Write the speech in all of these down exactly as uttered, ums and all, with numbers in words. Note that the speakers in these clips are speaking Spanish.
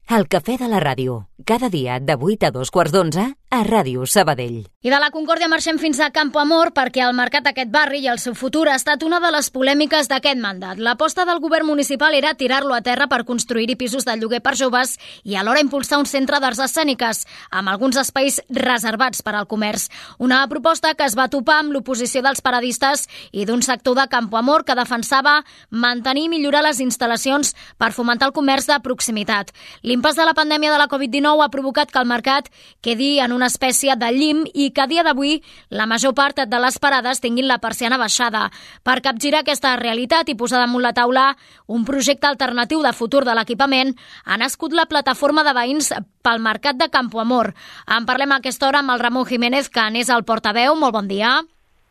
El cafè de la ràdio, cada dia de vuit a dos quarts d'onze a Ràdio Sabadell. I de la Concòrdia marxem fins a Campo Amor perquè el mercat d'aquest barri i el seu futur ha estat una de les polèmiques d'aquest mandat. L'aposta del govern municipal era tirar-lo a terra per construir-hi pisos de lloguer per joves i alhora impulsar un centre d'arts escèniques, amb alguns espais reservats per al comerç. Una proposta que es va topar amb l'oposició dels paradistes i d'un sector de Campo Amor que defensava mantenir i millorar les instal·lacions per fomentar el comerç de proximitat. L'impàs de la pandèmia de la covid dinou ha provocat que el mercat quedi en una espècie de llim i que a dia d'avui la major part de les parades tinguin la persiana baixada. Per capgirar aquesta realitat i posar damunt la taula un projecte alternatiu de futur de l'equipament, ha nascut la plataforma de veïns pel mercat de Campo Amor. En parlem a aquesta hora amb el Ramon Jiménez, que n'és el portaveu. Molt bon dia.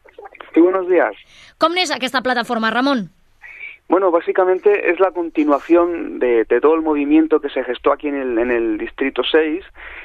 Sí, buenos días. Com n'és aquesta plataforma, Ramon? Bueno, básicamente es la continuación de, de todo el movimiento que se gestó aquí en el, en el Distrito seis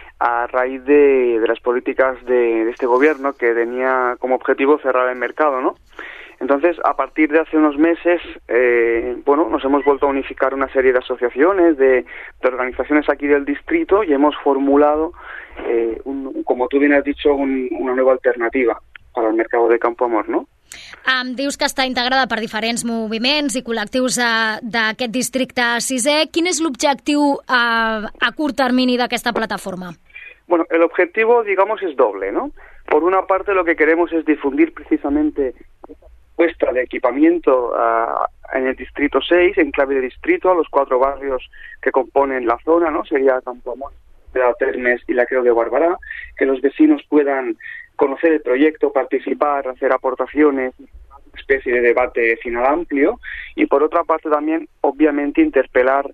a raíz de, de las políticas de, de este gobierno que tenía como objetivo cerrar el mercado, ¿no? Entonces, a partir de hace unos meses, eh, bueno, nos hemos vuelto a unificar una serie de asociaciones, de, de organizaciones aquí del distrito y hemos formulado, eh, un, como tú bien has dicho, un, una nueva alternativa para el mercado de Campo Amor, ¿no? Em dius que està integrada per diferents moviments i col·lectius eh, d'aquest districte sisè. Quin és l'objectiu eh, a curt termini d'aquesta plataforma? Bueno, el objetivo, digamos, es doble, ¿no? Por una parte, lo que queremos es difundir precisamente esta propuesta de equipamiento uh, en el Distrito seis, en clave de distrito, a los cuatro barrios que componen la zona, ¿no? Sería Campo Amor, la Termes y la Creu de Barberá, que los vecinos puedan conocer el proyecto, participar, hacer aportaciones, una especie de debate final amplio, y por otra parte también, obviamente, interpelar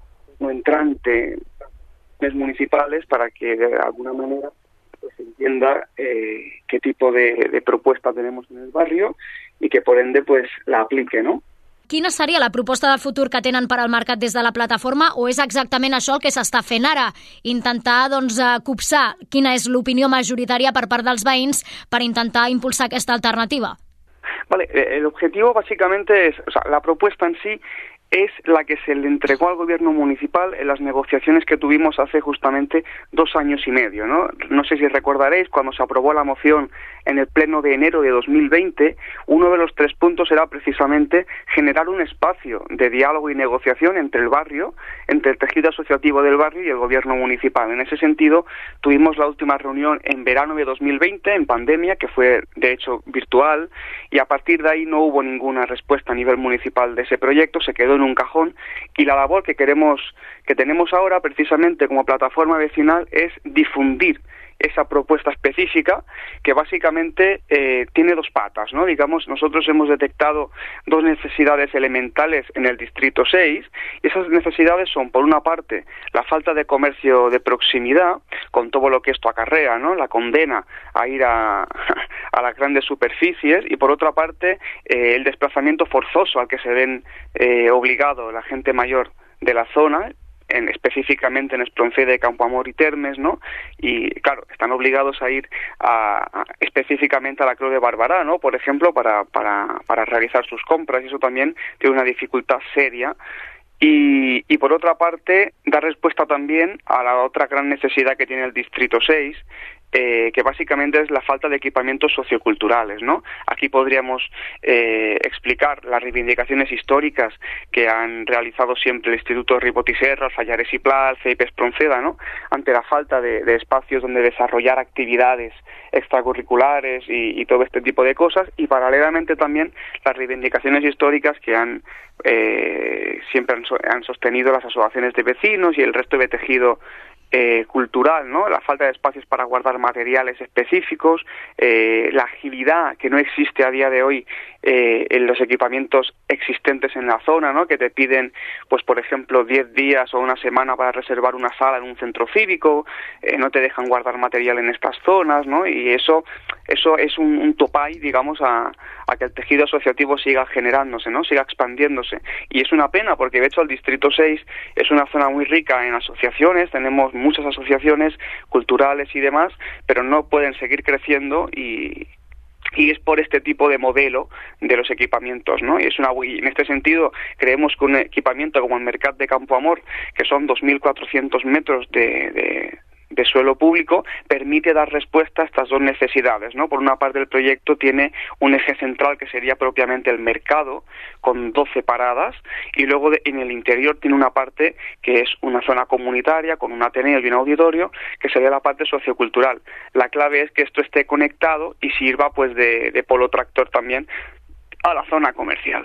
no entrante municipales para que de alguna manera pues, se entienda eh, qué tipo de, de propuesta tenemos en el barrio y que por ende pues la aplique, ¿no? Quina seria la proposta de futur que tenen per al mercat des de la plataforma, o és exactament això el que s'està fent ara? Intentar, doncs, copsar quina és l'opinió majoritària per part dels veïns per intentar impulsar aquesta alternativa? Vale, el objetivo básicamente es, o sea, la propuesta en sí es la que se le entregó al gobierno municipal en las negociaciones que tuvimos hace justamente dos años y medio, ¿no? No sé si recordaréis, cuando se aprobó la moción en el pleno de enero de dos mil veinte, uno de los tres puntos era precisamente generar un espacio de diálogo y negociación entre el barrio, entre el tejido asociativo del barrio y el gobierno municipal. En ese sentido, tuvimos la última reunión en verano de dos mil veinte, en pandemia, que fue de hecho virtual, y a partir de ahí no hubo ninguna respuesta a nivel municipal de ese proyecto, se quedó en un cajón, y la labor que queremos, que tenemos ahora precisamente como plataforma vecinal es difundir esa propuesta específica que básicamente eh, tiene dos patas, ¿no? Digamos, nosotros hemos detectado dos necesidades elementales en el Distrito seis, y esas necesidades son, por una parte, la falta de comercio de proximidad, con todo lo que esto acarrea, ¿no? La condena a ir a, a las grandes superficies, y por otra parte, eh, el desplazamiento forzoso al que se ven eh, obligado la gente mayor de la zona, En, específicamente en Espronceda, Campo Amor y Termes, ¿no? Y claro, están obligados a ir a, a, específicamente a la Creu de Barberá, ¿no? Por ejemplo, para, para, para realizar sus compras, y eso también tiene una dificultad seria. Y, y por otra parte, dar respuesta también a la otra gran necesidad que tiene el Distrito seis, eh, que básicamente es la falta de equipamientos socioculturales, ¿no? Aquí podríamos eh, explicar las reivindicaciones históricas que han realizado siempre el Instituto Ribot i Serra, el Fallares i Pla, el C I P Espronceda, ¿no? Ante la falta de, de espacios donde desarrollar actividades extracurriculares y, y todo este tipo de cosas, y paralelamente también las reivindicaciones históricas que han eh, siempre han, han sostenido las asociaciones de vecinos y el resto de tejido Eh, cultural, ¿no? La falta de espacios para guardar materiales específicos, eh, la agilidad que no existe a día de hoy eh, en los equipamientos existentes en la zona, ¿no? Que te piden, pues por ejemplo, diez días o una semana para reservar una sala en un centro cívico, eh, no te dejan guardar material en estas zonas, ¿no? Y eso, eso es un, un topay, digamos, a, a que el tejido asociativo siga generándose, ¿no? Siga expandiéndose. Y es una pena porque, de hecho, el Distrito seis es una zona muy rica en asociaciones, tenemos muchas asociaciones culturales y demás, pero no pueden seguir creciendo y y es por este tipo de modelo de los equipamientos, ¿no? Y es una, y en este sentido creemos que un equipamiento como el Mercat de Campoamor, que son dos mil cuatrocientos metros de, de de suelo público, permite dar respuesta a estas dos necesidades, ¿no? Por una parte, el proyecto tiene un eje central que sería propiamente el mercado, con doce paradas, y luego de, en el interior tiene una parte que es una zona comunitaria, con un ateneo y un auditorio, que sería la parte sociocultural. La clave es que esto esté conectado y sirva pues de, de polo tractor también a la zona comercial.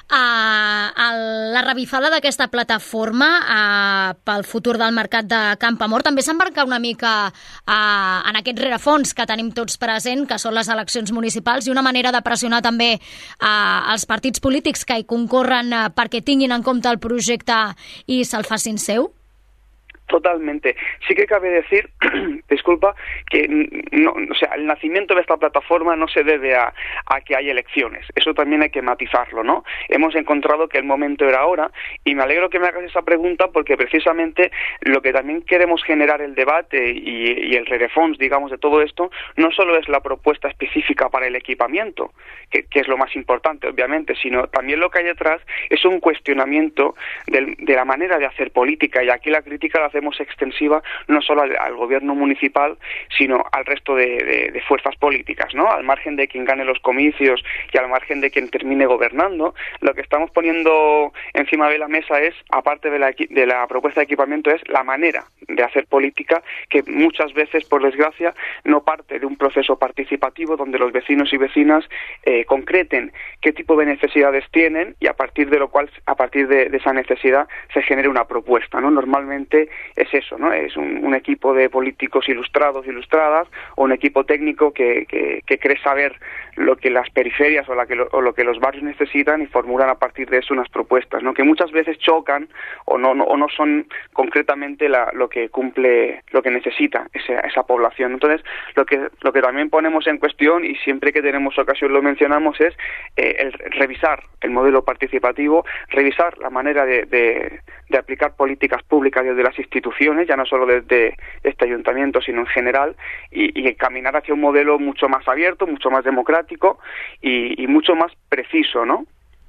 Uh, el, la revifada d'aquesta plataforma uh, pel futur del mercat de Campoamor també s'embarca una mica uh, en aquest rerefons que tenim tots present, que són les eleccions municipals, i una manera de pressionar també uh, els partits polítics que hi concorren uh, perquè tinguin en compte el projecte i se'l facin seu? Totalmente. Sí que cabe decir, disculpa, que no, o sea, el nacimiento de esta plataforma no se debe a, a que hay elecciones. Eso también hay que matizarlo, ¿no? Hemos encontrado que el momento era ahora, y me alegro que me hagas esa pregunta porque precisamente lo que también queremos generar el debate y, y el rerefons, digamos, de todo esto, no solo es la propuesta específica para el equipamiento, que, que es lo más importante, obviamente, sino también lo que hay detrás es un cuestionamiento del, de la manera de hacer política, y aquí la crítica la hace extensiva no solo al, al gobierno municipal, sino al resto de, de, de fuerzas políticas, ¿no? Al margen de quien gane los comicios y al margen de quien termine gobernando, lo que estamos poniendo encima de la mesa es, aparte de la, de la propuesta de equipamiento, es la manera de hacer política, que muchas veces, por desgracia, no parte de un proceso participativo donde los vecinos y vecinas eh, concreten qué tipo de necesidades tienen, y a partir de lo cual, a partir de, de esa necesidad, se genere una propuesta, ¿no? Normalmente es eso, ¿no? Es un, un equipo de políticos ilustrados, ilustradas, o un equipo técnico que, que, que cree saber lo que las periferias o, la que lo, o lo que los barrios necesitan, y formulan a partir de eso unas propuestas, ¿no? Que muchas veces chocan o no, no, o no son concretamente la, lo que cumple, lo que necesita esa, esa población. Entonces, lo que, lo que también ponemos en cuestión, y siempre que tenemos ocasión lo mencionamos, es eh, el revisar el modelo participativo, revisar la manera de, de, de aplicar políticas públicas desde las instituciones, ya no solo desde este ayuntamiento, sino en general, y, y caminar hacia un modelo mucho más abierto, mucho más democrático y, y mucho más preciso, ¿no?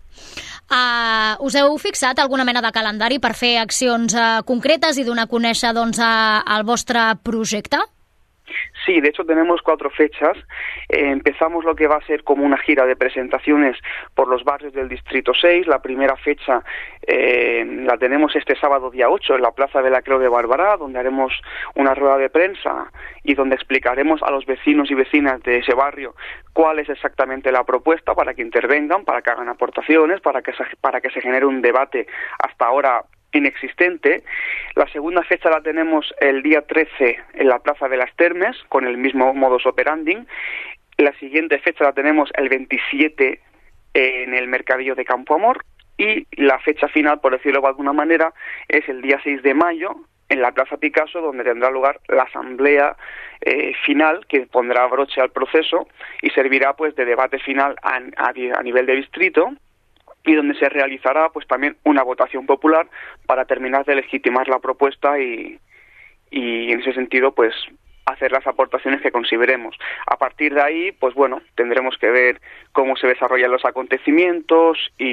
Uh, us heu fixat alguna mena de calendari per fer accions uh, concretes i donar a conèixer doncs, uh, el vostre projecte? Sí, de hecho tenemos cuatro fechas. Eh, empezamos lo que va a ser como una gira de presentaciones por los barrios del Distrito seis. La primera fecha eh, la tenemos este sábado día ocho en la Plaza de la Creu de Barberá, donde haremos una rueda de prensa y donde explicaremos a los vecinos y vecinas de ese barrio cuál es exactamente la propuesta, para que intervengan, para que hagan aportaciones, para que se, para que se genere un debate hasta ahora inexistente. La segunda fecha la tenemos el día trece en la Plaza de las Termes, con el mismo modus operandi. La siguiente fecha la tenemos el veintisiete en el Mercadillo de Campoamor, y la fecha final, por decirlo de alguna manera, es el día seis de mayo en la Plaza Picasso, donde tendrá lugar la asamblea eh, final, que pondrá broche al proceso y servirá pues de debate final a, a, a nivel de distrito, y donde se realizará pues también una votación popular para terminar de legitimar la propuesta y, y en ese sentido pues hacer las aportaciones que consideremos. A partir de ahí, pues bueno, tendremos que ver cómo se desarrollan los acontecimientos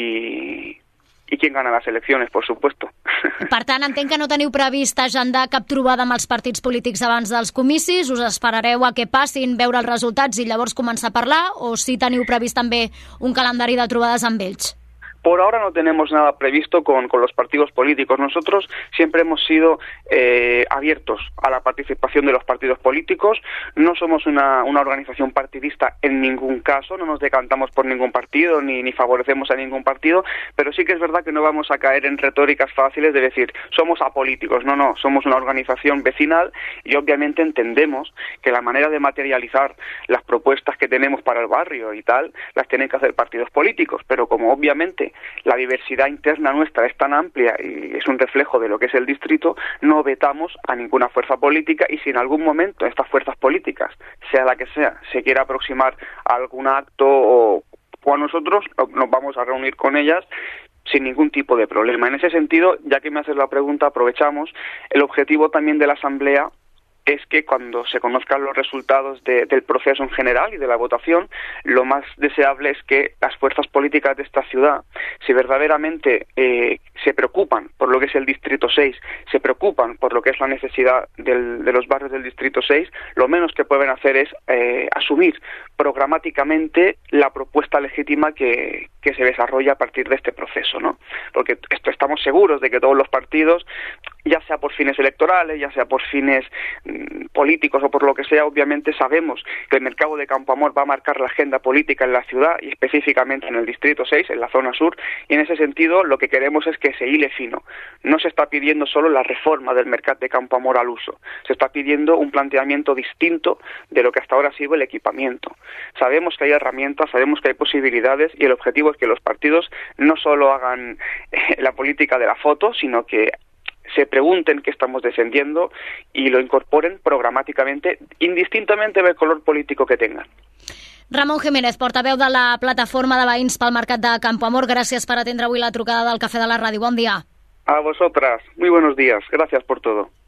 y, i quién gana les eleccions, por supuesto. Per tant, entenc que no teniu previst agendar cap trobada amb els partits polítics abans dels comicis, us esperareu a que passin, veure els resultats i llavors començar a parlar, o si teniu previst també un calendari de trobades amb ells? Por ahora no tenemos nada previsto con, con los partidos políticos. Nosotros siempre hemos sido eh, abiertos a la participación de los partidos políticos. No somos una, una organización partidista en ningún caso, no nos decantamos por ningún partido ni, ni favorecemos a ningún partido, pero sí que es verdad que no vamos a caer en retóricas fáciles de decir somos apolíticos. No, no, somos una organización vecinal y obviamente entendemos que la manera de materializar las propuestas que tenemos para el barrio y tal, las tienen que hacer partidos políticos, pero como obviamente la diversidad interna nuestra es tan amplia y es un reflejo de lo que es el distrito, no vetamos a ninguna fuerza política, y si en algún momento estas fuerzas políticas, sea la que sea, se quiera aproximar a algún acto o, o a nosotros, nos vamos a reunir con ellas sin ningún tipo de problema. En ese sentido, ya que me haces la pregunta, aprovechamos. El objetivo también de la asamblea es que cuando se conozcan los resultados de, del proceso en general y de la votación, lo más deseable es que las fuerzas políticas de esta ciudad, si verdaderamente eh, se preocupan por lo que es el Distrito seis, se preocupan por lo que es la necesidad del, de los barrios del Distrito seis, lo menos que pueden hacer es eh, asumir programáticamente la propuesta legítima que, que se desarrolla a partir de este proceso, ¿no? Porque esto estamos seguros de que todos los partidos, ya sea por fines electorales, ya sea por fines mmm, políticos o por lo que sea, obviamente sabemos que el mercado de Campoamor va a marcar la agenda política en la ciudad y específicamente en el Distrito seis, en la zona sur, y en ese sentido lo que queremos es que se hile fino. No se está pidiendo solo la reforma del mercat de Campoamor al uso, se está pidiendo un planteamiento distinto de lo que hasta ahora ha sido el equipamiento. Sabemos que hay herramientas, sabemos que hay posibilidades y el objetivo es que los partidos no solo hagan eh, la política de la foto, sino que se pregunten qué estamos defendiendo y lo incorporen programàticamente, indistintamente del color político que tengan. Ramon Jiménez, portaveu de la plataforma de veïns pel mercat de Campoamor, gràcies per atendre avui la trucada del Cafè de la Ràdio. Bon dia. A vosotras, muy buenos días, gracias por todo.